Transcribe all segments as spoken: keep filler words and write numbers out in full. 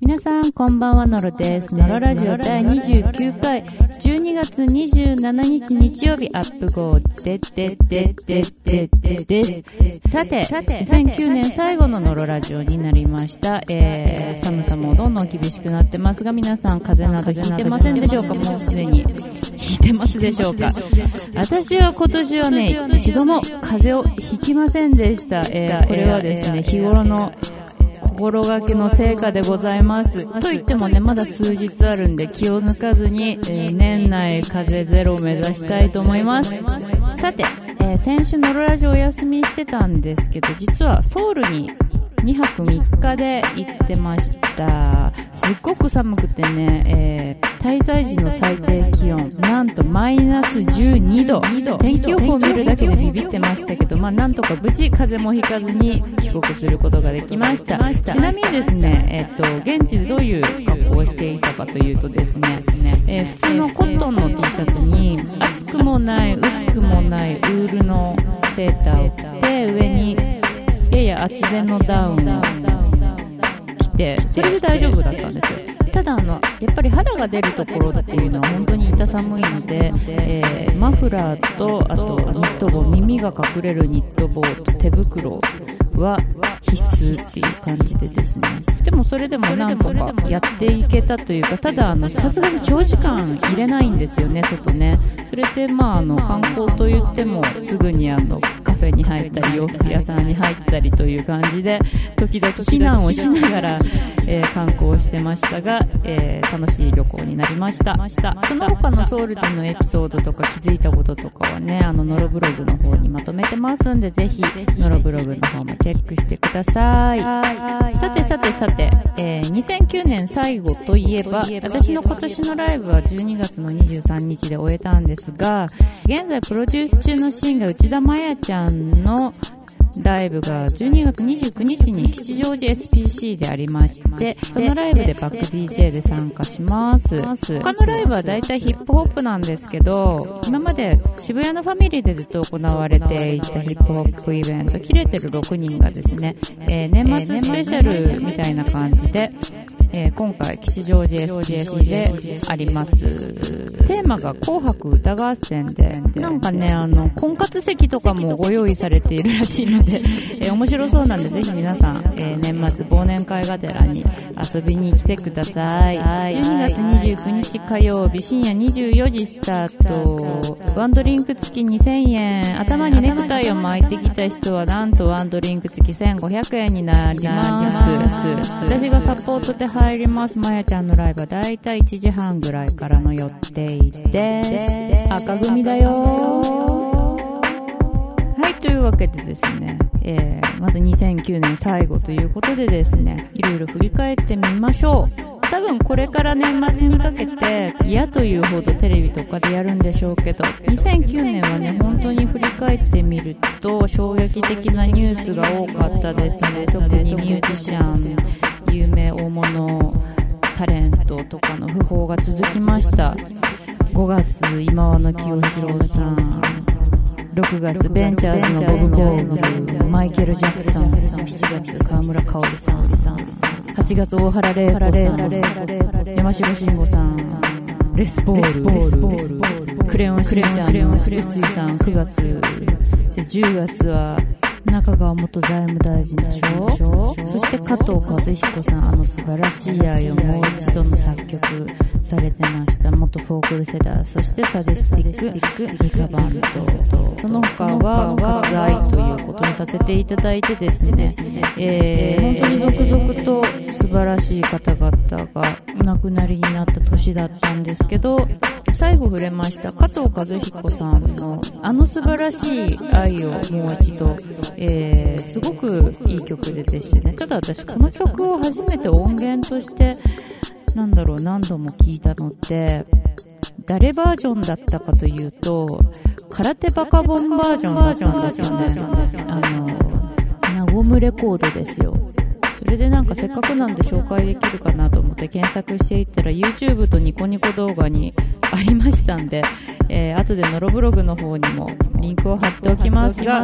皆さんこんばんは、ノロです。ノロラジオだいにじゅうきゅうかい、じゅうにがつにじゅうしちにち日曜日アップ号ででででででです。さて、にせんきゅうねん最後のノロラジオになりました。えー、寒さもどんどん厳しくなってますが、皆さん風邪などひいてませんでしょうか？もうすでにひいてますでしょうか？私は今年はね、一度も風邪をひきませんでした。えー、これはですね、日頃の心がけの成果でございます。と言ってもね、まだ数日あるんで気を抜かずに、えー、年内風邪ゼロを目指したいと思います。さて、えー、先週ノロラジオお休みしてたんですけど、実はソウルににはくみっかで行ってました。すっごく寒くてね、えー、滞在時の最低気温なんとマイナスじゅうにど。天気予報を見るだけでビビってましたけど、まあなんとか無事風邪もひかずに帰国することができました。ちなみにですね、えっと現地でどういう格好をしていたかというとですね、えー、普通のコットンの T シャツに厚くもない薄くもないウールのセーターを着て、上にやや厚手のダウンを着て、それで大丈夫だったんですよ。ただあのやっぱり肌が出るところっていうのは本当に痛寒いので、えー、マフラーとあとニット帽、耳が隠れるニット帽と手袋は必須っていう感じでですね、でもそれでもなんとかやっていけたというか、ただあのさすがに長時間入れないんですよね、外ね。それでまああの観光といってもすぐにあのカフェに入ったり洋服屋さんに入ったりという感じで、時々避難をしながら、えー、観光してましたが、えー、楽しい旅行になりました。その他のソウルでのエピソードとか気づいたこととかはね、あのノロブログの方にまとめてますんで、ぜひノロブログの方もチェックしてください。さてさてさて、えー、にせんきゅうねん最後といえば、私の今年のライブはじゅうにがつのにじゅうさんにちで終えたんですが、現在プロデュース中のシンガー内田真也ちゃんのライブがじゅうにがつにじゅうくにちに吉祥寺 エスピーシー でありまして、そのライブでバック ディージェー で参加します。他のライブはだいたいヒップホップなんですけど、今まで渋谷のファミリーでずっと行われていたヒップホップイベント、キレてるろくにんがですね、えー、年末スペシャルみたいな感じで、えー、今回吉祥寺 エスピーシー であります。テーマが紅白歌合戦で、なんかね、あの婚活席とかもご用意されているらしいので、えー、面白そうなんで、ぜひ皆さん、えー、年末忘年会がてらに遊びに来てください。じゅうにがつにじゅうくにち火曜日深夜にじゅうよじスタート。ワンドリンク付きにせんえん、頭にネクタイを巻いてきた人はなんとワンドリンク付きせんごひゃくえんになります。私がサポートで入ります。まやちゃんのライブはだいたいいちじはんぐらいからの予定です。赤組だよ。はい、というわけでですね、えー、またにせんきゅうねん最後ということでですね、いろいろ振り返ってみましょう。多分これから年末にかけて嫌というほどテレビとかでやるんでしょうけど、にせんきゅうねんはね、本当に振り返ってみると衝撃的なニュースが多かったですね。特にミュージシャン、有名大物タレントとかの訃報が続きました。ごがつ今和の清志郎さん、ろくがつベンチャーズのボブ・モーグル、マイケル・ジャクソン、しちがつ川村香織さん、はちがつ大原玲子さん、山城慎吾さん、レスポール、クレヨンしんちゃんの臼井さん、くがつ、じゅうがつは中川元財務大臣でしょ。そして加藤和彦さん、あの素晴らしい愛をもう一度の作曲されてました元フォークルセダー、そしてサディスティックミカバンド、その他は割愛ということにさせていただいてですね、えー、本当に続々と素晴らしい方々がお亡くなりになった年だったんですけど、最後触れました加藤和彦さんのあの素晴らしい愛をもう一度、えー、すごくいい曲ででしてね。ただ私この曲を初めて音源としてなんだろう何度も聴いたのって誰バージョンだったかというと、空手バカボンバージョンだったんですよね。あのナゴムレコードですよ。それでなんかせっかくなんで紹介できるかなと思って検索していったら YouTube とニコニコ動画にありましたんで、えー、後でノロブログの方にもリンクを貼っておきますが、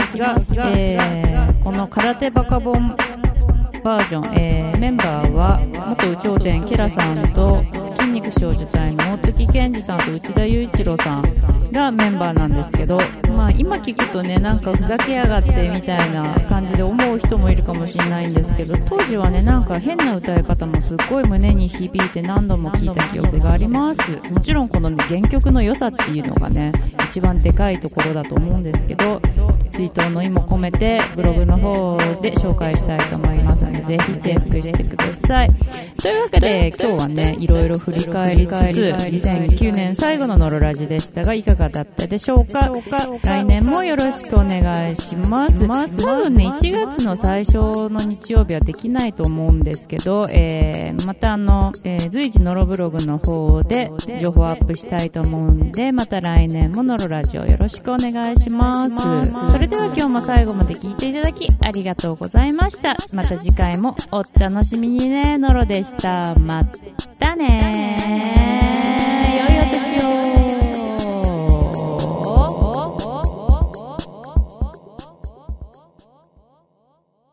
えー、この空手バカボンバージョン、えー、メンバーは元宇頂点ケラさんと筋肉少女隊の大月健二さんと内田雄一郎さんがメンバーなんですけど、まあ今聞くとね、なんかふざけやがってみたいな感じで思う人もいるかもしれないんですけど、当時はね、なんか変な歌い方もすっごい胸に響いて何度も聴いた記憶があります。もちろんこのね、原曲の良さっていうのがね、一番でかいところだと思うんですけど、追悼の意も込めてブログの方で紹介したいと思いますので、ぜひチェックしてください。というわけで今日はね、いろいろ振り返りつつ、にせんきゅうねん最後のノロラジでしたがいかがだったでしょうか。来年もよろしくお願いします。多分ね、いちがつの最初の日曜日はできないと思うんですけど、えー、またあの、えー、随時ノロブログの方で情報アップしたいと思うんで、また来年もノロラジオよろしくお願いします。それでは今日も最後まで聞いていただきありがとうございました。また次回もお楽しみにね。ノロでした。またねー。